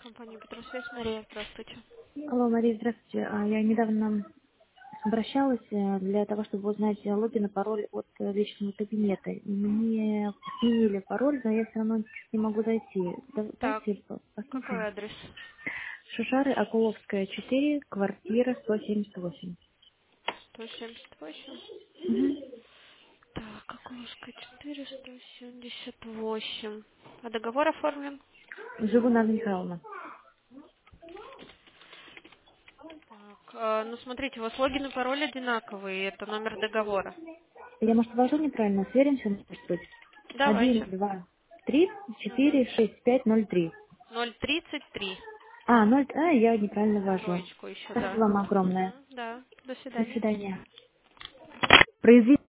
Компания Петросвязь, Мария, здравствуйте. Алло, Мария, здравствуйте. Я недавно обращалась для того, чтобы узнать логин и пароль от личного кабинета. И мне сменили пароль, но я все равно не могу зайти. Так, Давайте какой посмотрим. адрес? Шушары, Акуловская, 4, квартира 178. 178. Мгм. Так, Окуловская 4, 178. А договор оформлен? Живу Надя Михайловна. Так, ну смотрите, у вас логин и пароль одинаковые, это номер договора. Я, может, ввожу неправильно? Сверимся, может быть? Давайте. 1, 2, 3, Угу. 4, 6, 5, 0, 3. 033. 0, я неправильно ввожу. Троечку еще, Спасибо да. вам огромное. Угу, да. До До свидания. свидания. Произвести